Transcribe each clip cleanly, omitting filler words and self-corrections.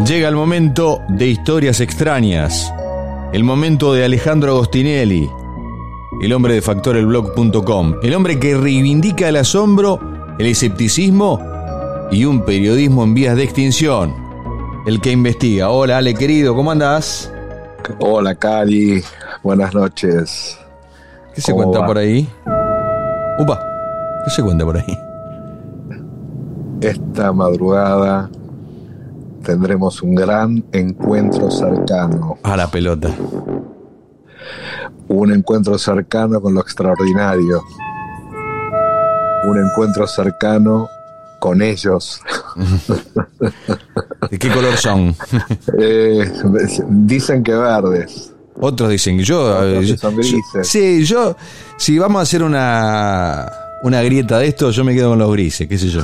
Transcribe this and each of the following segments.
Llega el momento de historias extrañas, el momento de Alejandro Agostinelli, el hombre de factorelblog.com, el hombre que reivindica el asombro, el escepticismo y un periodismo en vías de extinción, el que investiga. Hola Ale querido, ¿cómo andás? Hola Cari, buenas noches. ¿Qué se cuenta por ahí? Upa, ¿qué se cuenta por ahí? Esta madrugada tendremos un gran encuentro cercano. A la pelota. Un encuentro cercano con lo extraordinario. Un encuentro cercano con ellos. ¿De qué color son? Dicen que verdes. Otros dicen que son grises. Si vamos a hacer una grieta de esto, yo me quedo con los grises, qué sé yo.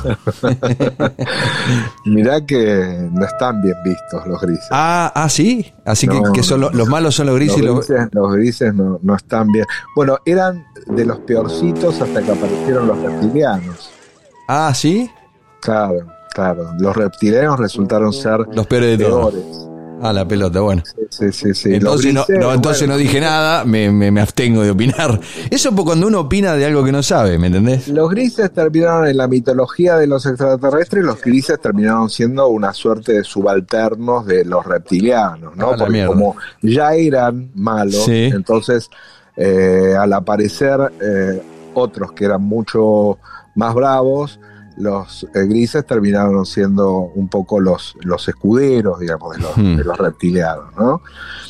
Mirá que no están bien vistos los grises. ¿Sí? Así no, que son los malos son los grises. Los grises no están bien. Bueno, eran de los peorcitos hasta que aparecieron los reptilianos. ¿Sí? Claro. Los reptilianos resultaron ser los peores de todos. La pelota, bueno. Sí. Entonces, grises, no dije nada, me abstengo de opinar. Eso es cuando uno opina de algo que no sabe, ¿me entendés? Los grises terminaron en la mitología de los extraterrestres, los grises terminaron siendo una suerte de subalternos de los reptilianos, ¿no? Porque como ya eran malos, sí. Entonces al aparecer otros que eran mucho más bravos, los grises terminaron siendo un poco los escuderos, digamos, de los reptilianos, ¿no?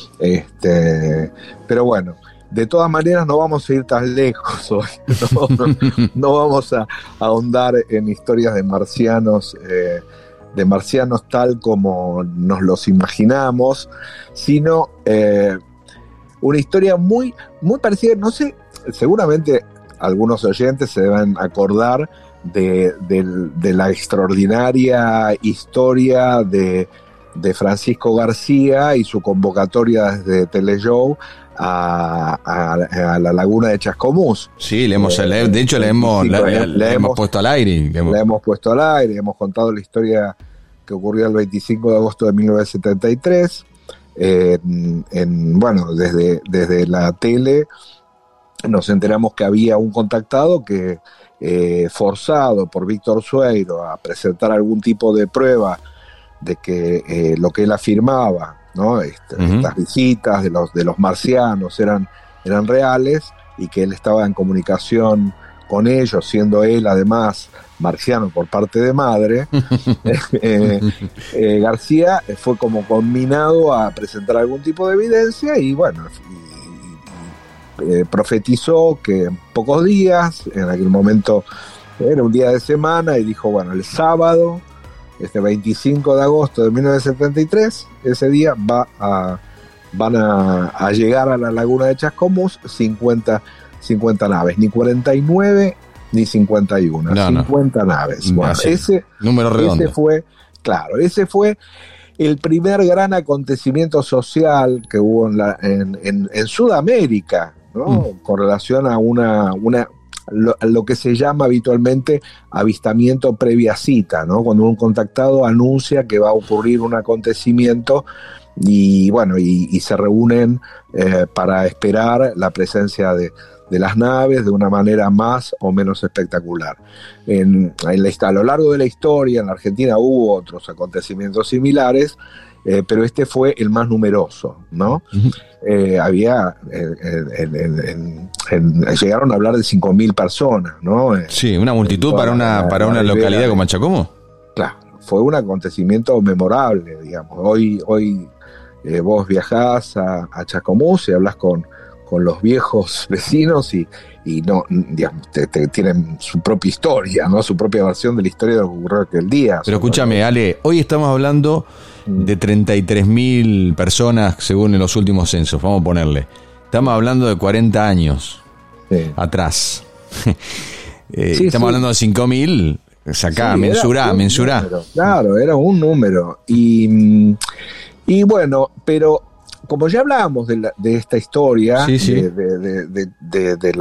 Pero bueno, de todas maneras no vamos a ir tan lejos hoy, no vamos a ahondar en historias de marcianos tal como nos los imaginamos, sino una historia muy, muy parecida, no sé, seguramente algunos oyentes se deben acordar de la extraordinaria historia de Francisco García y su convocatoria desde Teleshow a la laguna de Chascomús. Sí, le hemos puesto al aire. La hemos puesto al aire, hemos contado la historia que ocurrió el 25 de agosto de 1973. Desde la tele nos enteramos que había un contactado que forzado por Víctor Sueiro a presentar algún tipo de prueba de que lo que él afirmaba, ¿no? Estas visitas de los marcianos eran reales y que él estaba en comunicación con ellos, siendo él además marciano por parte de madre. García fue como conminado a presentar algún tipo de evidencia y bueno, profetizó que en pocos días, en aquel momento era un día de semana, y dijo, bueno, el sábado, 25 de agosto de 1973, ese día van a llegar a la laguna de Chascomús 50 naves, ni 49 ni 51, 50 naves. Bueno, ese número redondo. Ese fue el primer gran acontecimiento social que hubo en Sudamérica, ¿no? Con relación a lo que se llama habitualmente avistamiento previa cita, ¿no? Cuando un contactado anuncia que va a ocurrir un acontecimiento y bueno, y se reúnen para esperar la presencia de las naves de una manera más o menos espectacular. A lo largo de la historia en la Argentina hubo otros acontecimientos similares, pero este fue el más numeroso, ¿no? Había llegaron a hablar de 5.000 personas, ¿no? Sí, una multitud para una localidad como Chascomús. Claro, fue un acontecimiento memorable, digamos. Hoy vos viajás a Chascomús y hablas con los viejos vecinos y no, digamos, tienen su propia historia, ¿no? Su propia versión de la historia de lo que ocurrió aquel día. Pero escúchame, Ale, hoy estamos hablando de 33.000 personas según en los últimos censos, vamos a ponerle. Estamos hablando de 40 años atrás. Estamos hablando de 5.000, sacá, mensurá. Claro, era un número. Y bueno, pero como ya hablábamos de esta historia, de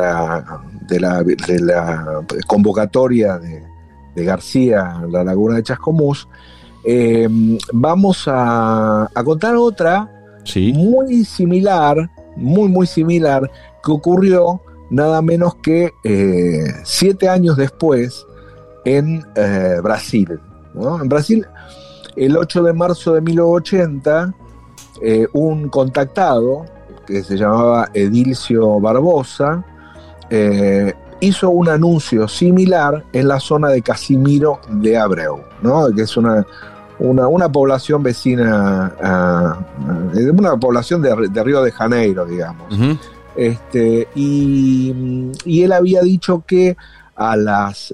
la convocatoria de García a la laguna de Chascomús, vamos a contar otra Sí. muy similar, muy similar, que ocurrió nada menos que 7 años después en Brasil, ¿no? En Brasil, el 8 de marzo de 1980, un contactado que se llamaba Edilcio Barbosa hizo un anuncio similar en la zona de Casimiro de Abreu, ¿no? Que es una población vecina, una población de Río de Janeiro, digamos. Uh-huh. Y él había dicho que a las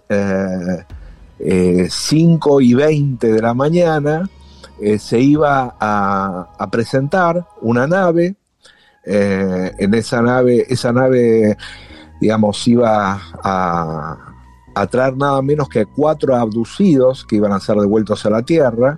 5:20 de la mañana se iba a presentar una nave. En esa nave, digamos, iba a traer nada menos que 4 abducidos que iban a ser devueltos a la Tierra,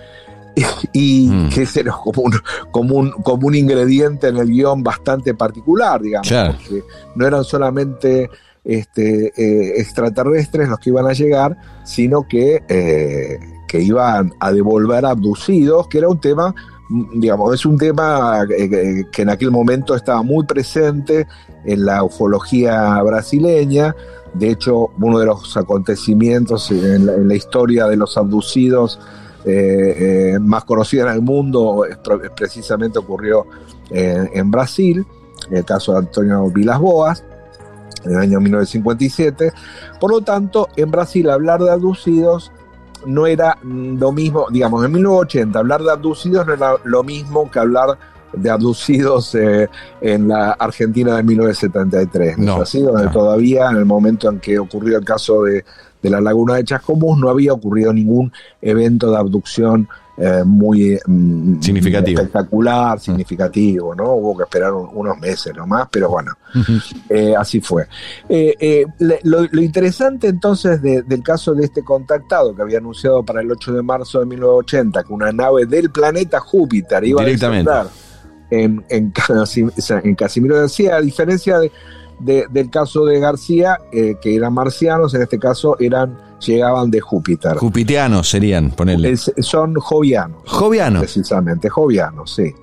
y que ese era como un ingrediente en el guión bastante particular, digamos, claro, porque no eran solamente extraterrestres los que iban a llegar, sino que iban a devolver abducidos, que era un tema, digamos, es un tema que en aquel momento estaba muy presente en la ufología brasileña. De hecho, uno de los acontecimientos en la historia de los abducidos más conocida en el mundo precisamente ocurrió en Brasil, en el caso de Antonio Vilas Boas, en el año 1957. Por lo tanto, en Brasil hablar de abducidos no era lo mismo, digamos, en 1980 hablar de abducidos no era lo mismo que hablar de abducidos en la Argentina de 1973, ¿no? Así, donde todavía en el momento en que ocurrió el caso de la laguna de Chascomús no había ocurrido ningún evento de abducción muy significativo, espectacular, significativo, ¿no? Hubo que esperar unos meses nomás, pero bueno, así fue. Lo interesante entonces del caso de este contactado que había anunciado para el 8 de marzo de 1980 que una nave del planeta Júpiter iba a descender en Casimiro de García, a diferencia del caso de García, que eran marcianos, en este caso llegaban de Júpiter. Jupitianos serían, ponele. Son jovianos. Jovianos. Precisamente, jovianos, sí.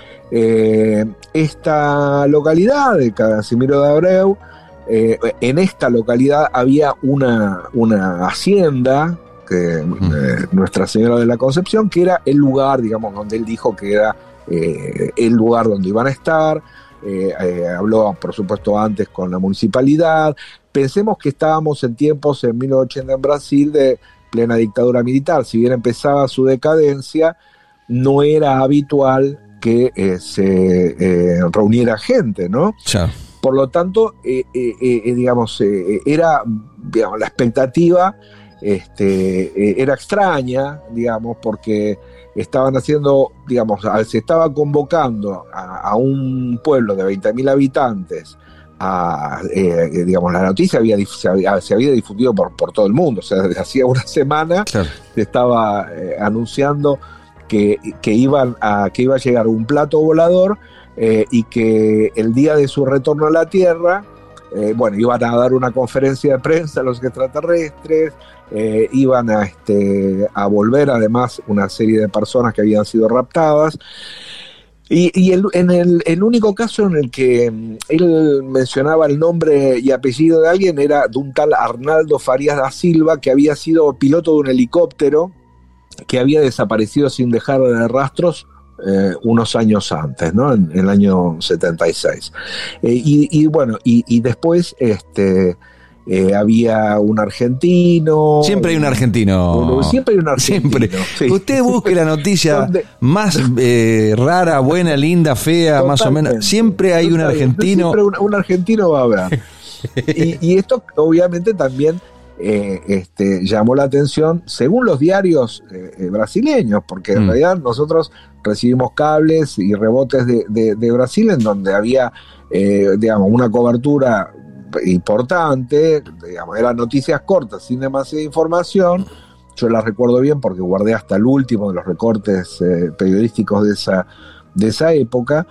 Esta localidad de Casimiro de Abreu, en esta localidad había una hacienda, Nuestra Señora de la Concepción, que era el lugar, digamos, donde él dijo que era el lugar donde iban a estar. Habló, por supuesto, antes con la municipalidad. Pensemos que estábamos en tiempos, en 1980 en Brasil, de plena dictadura militar. Si bien empezaba su decadencia, no era habitual que se reuniera gente, ¿no? Ya. Por lo tanto, digamos, era, digamos, la expectativa era extraña, digamos, porque estaban haciendo, digamos, se estaba convocando a un pueblo de 20.000 habitantes. Digamos, la noticia se había difundido por todo el mundo. O sea, desde hacía una semana se estaba anunciando que iba a llegar un plato volador y que el día de su retorno a la Tierra, iban a dar una conferencia de prensa a los extraterrestres, iban a volver además una serie de personas que habían sido raptadas. Y el único caso en el que él mencionaba el nombre y apellido de alguien era de un tal Arnaldo Farias da Silva, que había sido piloto de un helicóptero que había desaparecido sin dejar rastros unos años antes, ¿no? En el año 76. Y después había un argentino. Siempre hay un argentino. Siempre hay un argentino. Siempre. Sí. Usted busque la noticia más rara, buena, linda, fea, totalmente, más o menos. Siempre hay un argentino. Siempre un argentino va a haber. y esto obviamente también llamó la atención según los diarios brasileños, porque en realidad nosotros recibimos cables y rebotes de Brasil en donde había digamos, una cobertura importante, digamos, eran noticias cortas sin demasiada información. Yo las recuerdo bien porque guardé hasta el último de los recortes periodísticos de esa época.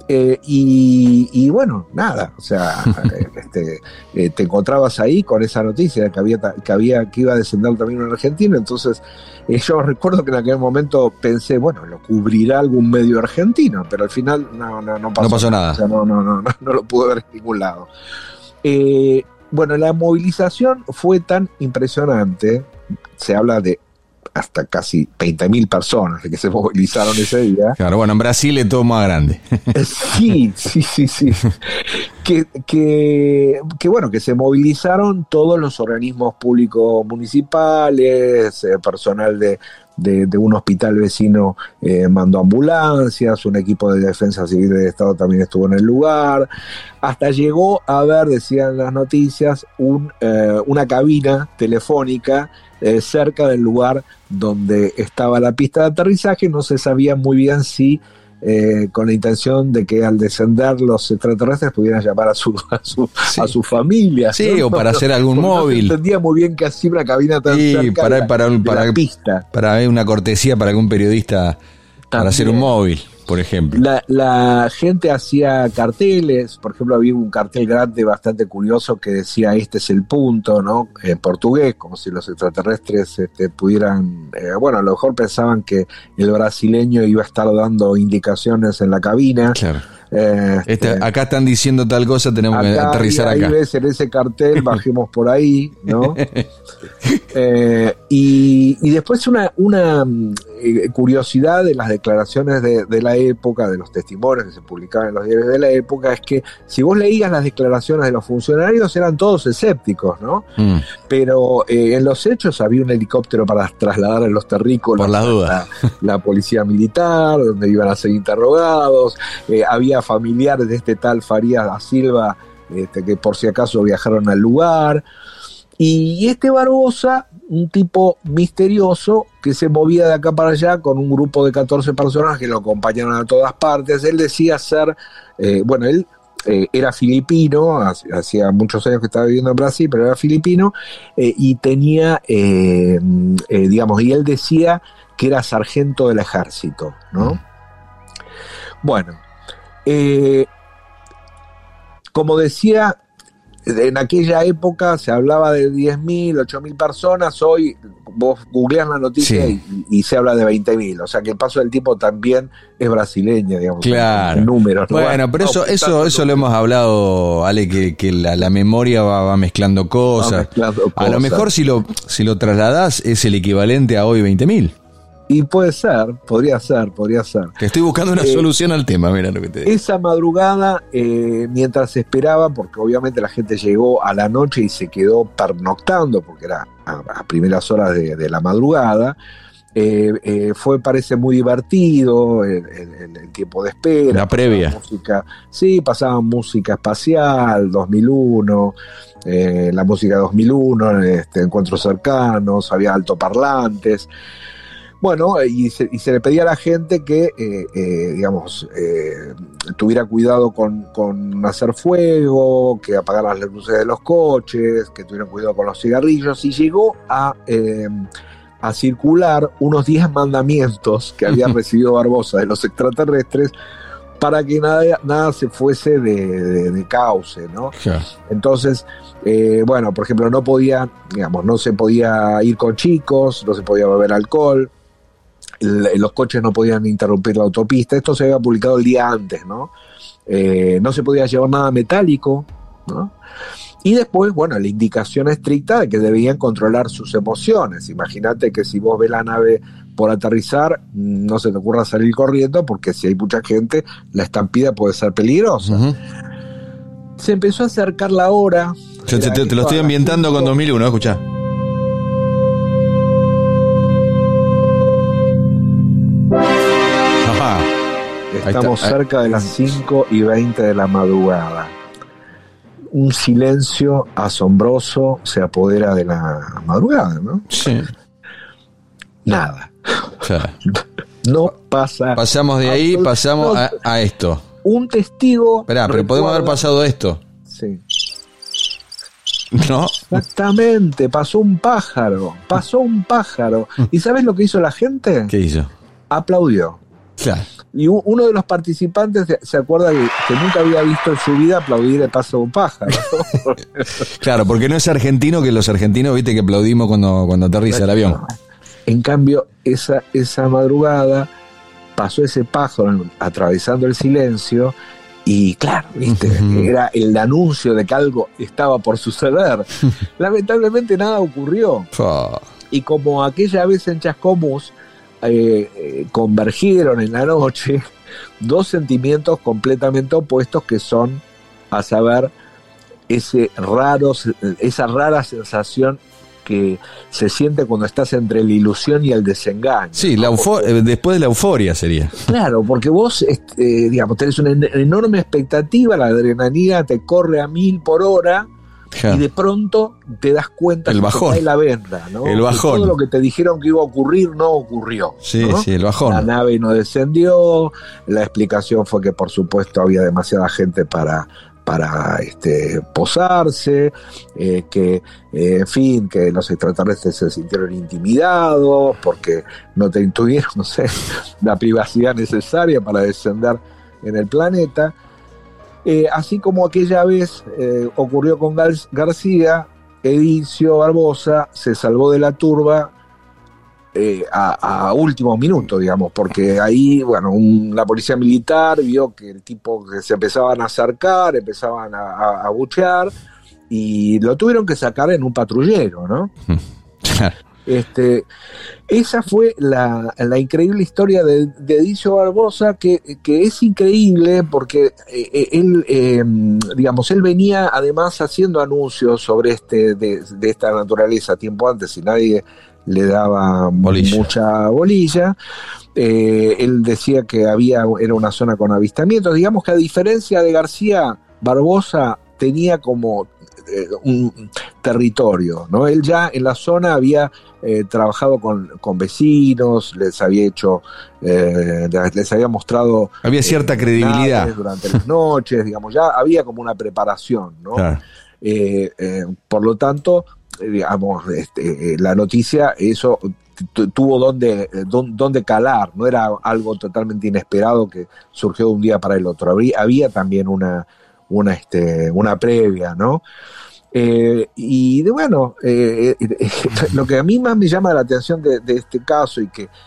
Y bueno, nada, o sea, te encontrabas ahí con esa noticia de que iba a descender también un argentino. Entonces yo recuerdo que en aquel momento pensé, bueno, lo cubrirá algún medio argentino, pero al final no pasó nada. O sea, no lo pude ver en ningún lado. Bueno, la movilización fue tan impresionante, se habla de hasta casi 20.000 personas que se movilizaron ese día. Claro, bueno, en Brasil es todo más grande. Sí. Que bueno, que se movilizaron todos los organismos públicos municipales, personal de un hospital vecino mandó ambulancias, un equipo de defensa civil del Estado también estuvo en el lugar, hasta llegó a haber, decían las noticias, una cabina telefónica cerca del lugar donde estaba la pista de aterrizaje. No se sabía muy bien si con la intención de que al descender los extraterrestres pudieran llamar a su familia. Sí, ¿no? O para hacer algún móvil. No se entendía muy bien que hacía una cabina tan cerca de la pista. Para una cortesía para algún periodista para hacer un móvil, por ejemplo. La gente hacía carteles. Por ejemplo, había un cartel grande bastante curioso que decía "este es el punto", ¿no? En portugués, como si los extraterrestres pudieran, bueno, a lo mejor pensaban que el brasileño iba a estar dando indicaciones en la cabina. Claro. Acá están diciendo tal cosa, tenemos que aterrizar acá. Ahí ves en ese cartel, bajemos por ahí, ¿no? Y después una curiosidad de las declaraciones de la época, de los testimonios que se publicaban en los diarios de la época, es que si vos leías las declaraciones de los funcionarios eran todos escépticos, ¿no? Pero en los hechos había un helicóptero para trasladar a los terrícolas por las dudas, la policía militar, donde iban a ser interrogados, había familiares de este tal Farías da Silva que por si acaso viajaron al lugar. Y Barbosa, un tipo misterioso que se movía de acá para allá con un grupo de 14 personas que lo acompañaron a todas partes. Él decía ser, él era filipino, hacía muchos años que estaba viviendo en Brasil, pero era filipino, y tenía, y él decía que era sargento del ejército, ¿no? Bueno, como decía, en aquella época se hablaba de 10.000, 8.000 personas. Hoy vos googleás la noticia, sí, y se habla de 20.000. O sea que el paso del tiempo también es brasileño, digamos. Claro. En números, ¿no? Bueno, pero eso lo hemos hablado, Ale, que la memoria va mezclando cosas. A lo mejor si lo trasladás es el equivalente a hoy 20.000. Y puede ser, podría ser. Te estoy buscando una solución al tema, mira lo que te digo. Esa madrugada, mientras se esperaba, porque obviamente la gente llegó a la noche y se quedó pernoctando, porque era a primeras horas de la madrugada, parece muy divertido el tiempo de espera. La previa. Pasaban música espacial, 2001, la música 2001, encuentros cercanos, había altoparlantes. Bueno, y se le pedía a la gente que, tuviera cuidado con hacer fuego, que apagaran las luces de los coches, que tuvieran cuidado con los cigarrillos, y llegó a circular unos 10 mandamientos que había recibido Barbosa de los extraterrestres para que nada se fuese de cauce, ¿no? Yeah. Entonces, por ejemplo, no se podía ir con chicos, no se podía beber alcohol, los coches no podían interrumpir la autopista. Esto se había publicado el día antes, ¿no? No se podía llevar nada metálico, ¿no? Y después, la indicación estricta de que debían controlar sus emociones. Imagínate que si vos ves la nave por aterrizar, no se te ocurra salir corriendo, porque si hay mucha gente, la estampida puede ser peligrosa. Uh-huh. Se empezó a acercar la hora. Te lo estoy ambientando con 2001, escuchá. Estamos cerca de las 5:20 de la madrugada. Un silencio asombroso se apodera de la madrugada, ¿no? Sí. Nada. Claro. No pasa. Pasamos de ahí, pasamos a esto. Un testigo. Esperá, pero podemos haber pasado esto. Sí. ¿No? Exactamente, pasó un pájaro. ¿Y sabes lo que hizo la gente? ¿Qué hizo? Aplaudió. Claro. Y uno de los participantes se acuerda que nunca había visto en su vida aplaudir el paso de un pájaro, ¿no? Claro, porque no es argentino, que los argentinos, viste, que aplaudimos cuando aterriza el avión. En cambio, esa madrugada pasó ese pájaro atravesando el silencio y claro, viste, era el anuncio de que algo estaba por suceder. Lamentablemente nada ocurrió. Y como aquella vez en Chascomús, convergieron en la noche dos sentimientos completamente opuestos, que son, a saber, esa rara sensación que se siente cuando estás entre la ilusión y el desengaño. Sí, ¿no? Después de la euforia sería. Claro, porque vos digamos, tenés una enorme expectativa, la adrenalina te corre a 1000 por hora. Y de pronto te das cuenta el que bajón. te cae la venda, ¿no? El bajón. Que todo lo que te dijeron que iba a ocurrir no ocurrió. Sí, ¿no? sí, el bajón. La nave no descendió, la explicación fue que por supuesto había demasiada gente para posarse, que en fin, que los extraterrestres se sintieron intimidados porque no tuvieron, no sé, la privacidad necesaria para descender en el planeta. Así como aquella vez ocurrió con García, Edilcio Barbosa se salvó de la turba a último minuto, digamos, porque ahí, bueno, la policía militar vio que el tipo que se empezaban a acercar, empezaban a buchear, y lo tuvieron que sacar en un patrullero, ¿no? Esa fue la increíble historia de Edilcio Barbosa, que es increíble porque él venía además haciendo anuncios sobre de esta naturaleza tiempo antes y nadie le daba mucha bolilla. Él decía que era una zona con avistamientos. Digamos que a diferencia de García, Barbosa tenía como un territorio, ¿no? Él ya en la zona había trabajado con vecinos, les había hecho, les había mostrado, había cierta credibilidad durante las noches, digamos, ya había como una preparación, ¿no? Claro. Por lo tanto, digamos, la noticia, eso tuvo donde calar, no era algo totalmente inesperado que surgió de un día para el otro, había también una previa, ¿no? Y bueno, lo que a mí más me llama la atención de este caso y que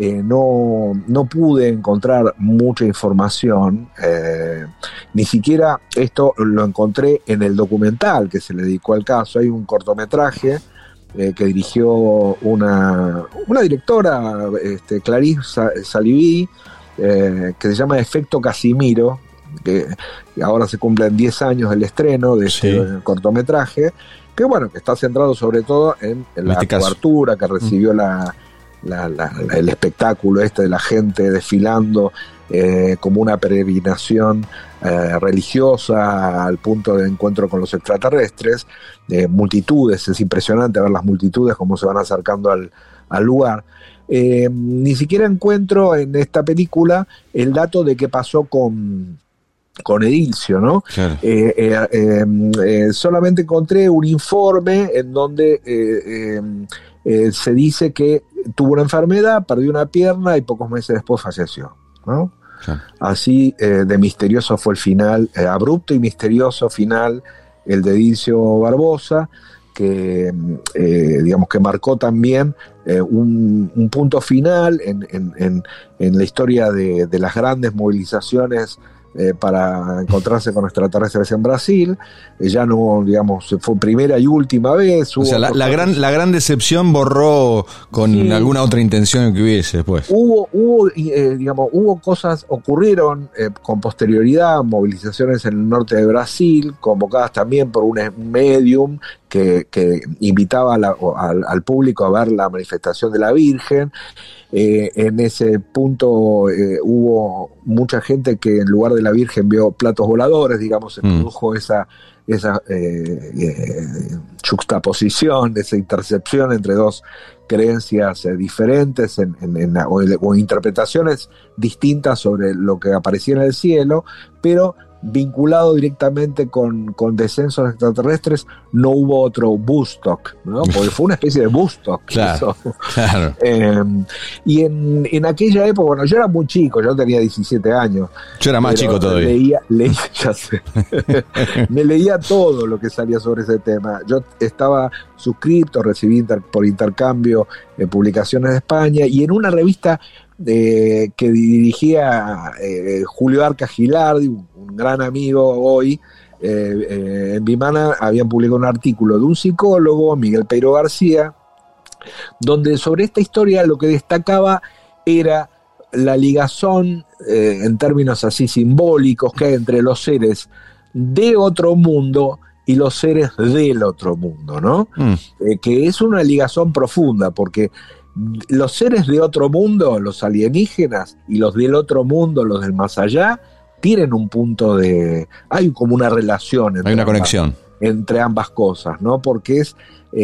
no pude encontrar mucha información, ni siquiera esto lo encontré en el documental que se le dedicó al caso. Hay un cortometraje que dirigió una directora, Clarice Saliví, que se llama Efecto Casimiro, que ahora se cumplen 10 años del estreno de este cortometraje, que bueno, que está centrado sobre todo en la cobertura que recibió el espectáculo de la gente desfilando como una peregrinación religiosa al punto de encuentro con los extraterrestres, multitudes. Es impresionante ver las multitudes cómo se van acercando al lugar. Ni siquiera encuentro en esta película el dato de qué pasó con Edilcio, ¿no? Claro. Solamente encontré un informe en donde se dice que tuvo una enfermedad, perdió una pierna y pocos meses después falleció, ¿no? Claro. Así de misterioso fue el final, abrupto y misterioso final, el de Edilcio Barbosa, que digamos que marcó también un punto final en la historia de las grandes movilizaciones para encontrarse con extraterrestres en Brasil. Ya no, digamos, fue primera y última vez. O sea, la gran decepción borró con alguna otra intención que hubiese después. Hubo cosas, ocurrieron con posterioridad, movilizaciones en el norte de Brasil, convocadas también por un medium que invitaba al público a ver la manifestación de la Virgen. En ese punto hubo mucha gente que en lugar de la Virgen vio platos voladores, digamos, se produjo esa juxtaposición, esa intercepción entre dos creencias diferentes o interpretaciones distintas sobre lo que aparecía en el cielo, pero vinculado directamente con descensos extraterrestres, no hubo otro Woodstock, ¿no? Porque fue una especie de Woodstock. Claro, eso. claro. Y en aquella época, bueno, yo era muy chico, yo tenía 17 años. Yo era más chico todavía. Leía, ya sé. Me leía todo lo que salía sobre ese tema. Yo estaba suscrito, recibí por intercambio publicaciones de España, y en una revista que dirigía Julio Arca Gilardi, un gran amigo hoy, en Vimana habían publicado un artículo de un psicólogo, Miguel Peiro García, donde sobre esta historia lo que destacaba era la ligazón, en términos así simbólicos, que hay entre los seres de otro mundo y los seres del otro mundo, ¿no? Que es una ligazón profunda, porque los seres de otro mundo, los alienígenas, y los del otro mundo, los del más allá, tienen un punto de... hay como una relación. Hay una conexión. Entre ambas cosas, ¿no? Porque es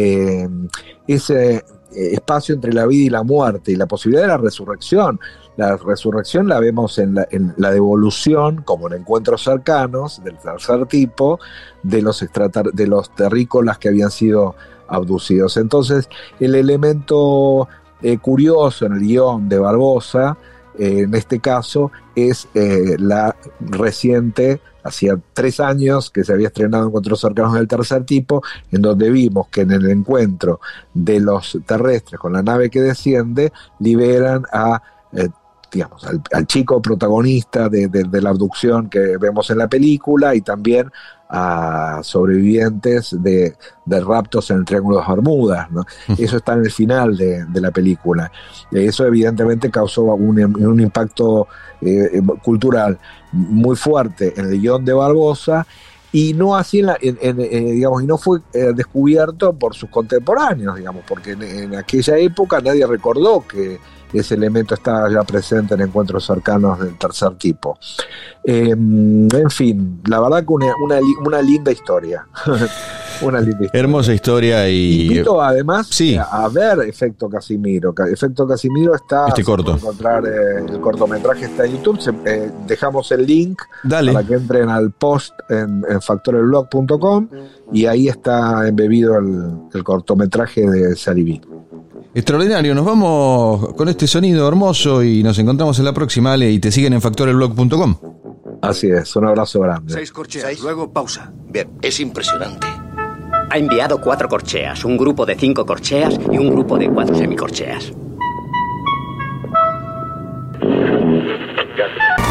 ese espacio entre la vida y la muerte, y la posibilidad de la resurrección. La resurrección la vemos en la devolución, como en encuentros cercanos, del tercer tipo, de los terrícolas que habían sido abducidos. Entonces, el elemento curioso en el guión de Barbosa, en este caso, es la reciente, hacía 3 años que se había estrenado Encuentros cercanos del tercer tipo, en donde vimos que en el encuentro de los terrestres con la nave que desciende, liberan a digamos, al chico protagonista de la abducción que vemos en la película, y también a sobrevivientes de raptos en el Triángulo de las Bermudas, ¿no? Eso está en el final de la película. Eso evidentemente causó un impacto cultural muy fuerte en el guión de Barbosa, y no así digamos, y no fue descubierto por sus contemporáneos, digamos, porque en aquella época nadie recordó que ese elemento estaba ya presente en encuentros cercanos del tercer tipo. En fin, la verdad que una linda historia. Una linda historia. Hermosa historia. Y invito además sí, a ver Efecto Casimiro. Efecto Casimiro está, corto. Encontrar el cortometraje está en YouTube. Dejamos el link. Dale. Para que entren al post en factorelblog.com, y ahí está embebido el cortometraje de Saliví. Extraordinario, nos vamos con este sonido hermoso y nos encontramos en la próxima, Ale, y te siguen en factorelblog.com. Así es, un abrazo grande. 6 corcheas, luego pausa. Bien, es impresionante. Ha enviado 4 corcheas, un grupo de 5 corcheas y un grupo de 4 semicorcheas.